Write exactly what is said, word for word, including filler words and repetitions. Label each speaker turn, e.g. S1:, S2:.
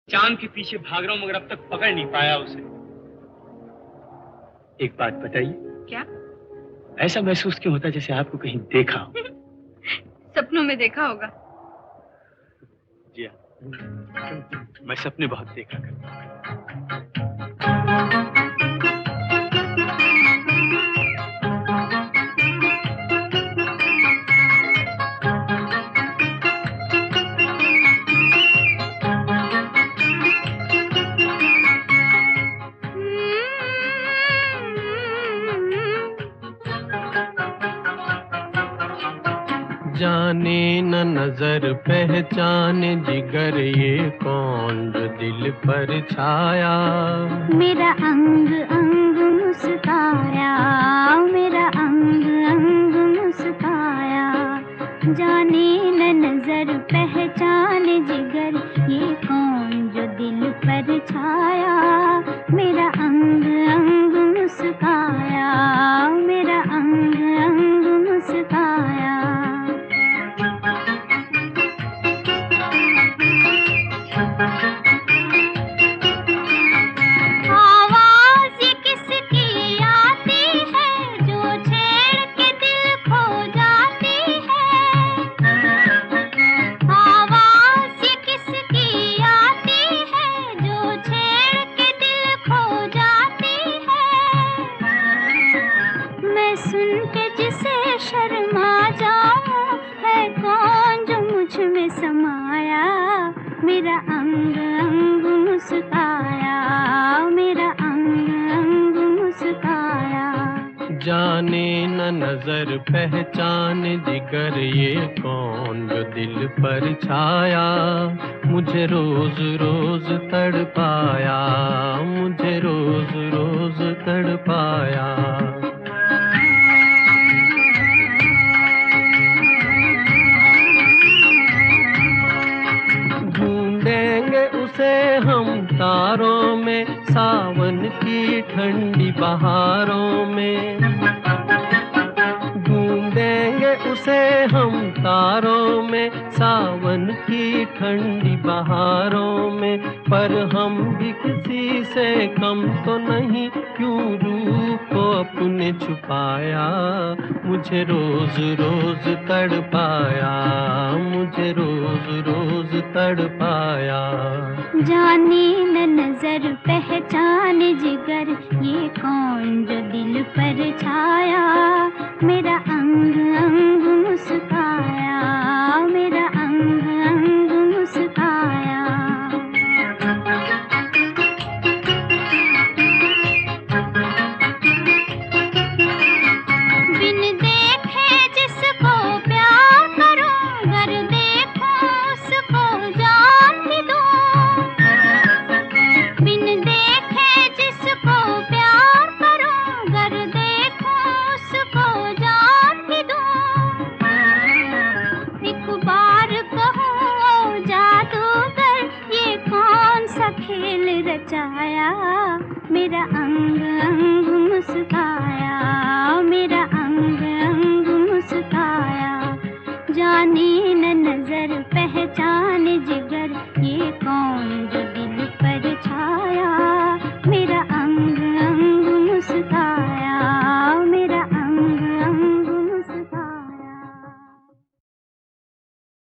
S1: चांद के पीछे भाग रहा हूं मगर अब तक पकड़ नहीं पाया उसे। एक बात बताइए।
S2: क्या?
S1: ऐसा महसूस क्यों होता जैसे आपको कहीं देखा हो?
S2: सपनों में देखा होगा।
S1: जी हाँ, मैं सपने बहुत देखा करता हूँ।
S3: जाने न नजर पहचाने जिगर ये कौन जो दिल पर छाया।
S4: मेरा अंग अंग मुस्काया, मेरा अंग अंग मुस्काया। जाने न नजर पहचाने जिगर ये कौन जो दिल पर छाया। मेरा अंग अंग मुस्काया, मेरा अंग अंग मुस्काया। समाया मेरा अंग अंग मुस्काया, मेरा अंग अंग मुस्काया।
S3: जाने न नजर पहचाने जिगर ये कौन जो दिल पर छाया। मुझे रोज रोज तड़पाया, मुझे रोज रोज तड़पाया। उसे हम तारों में, सावन की ठंडी बहारों में। ढूंढेंगे उसे हम तारों में, सावन की ठंडी बहारों में। पर हम भी किसी से कम तो नहीं, क्यों रूप को अपने छुपाया। मुझे रोज रोज तड़पाया, मुझे रोज रोज तड़पाया।
S4: जाने न नजर पहचाने जिगर ये कौन जो दिल पर छाया। मेरा अंग अंग मुस्काया, मेरा अंग अंग मुस्काया। बिन देखे जिसको प्यार करूं, गर देखूं उसको जान भी दूं। बिन देखे जिसको प्यार करूं, गर देखूं उसको जान भी दूं। एक बार कहूं ओ जादूगर ये कौन सा खेल रचाया। मेरा अंग अंग मुस्काया, मेरा अंग अंग मुस्काया। जाने न नजर पहचाने जिगर ये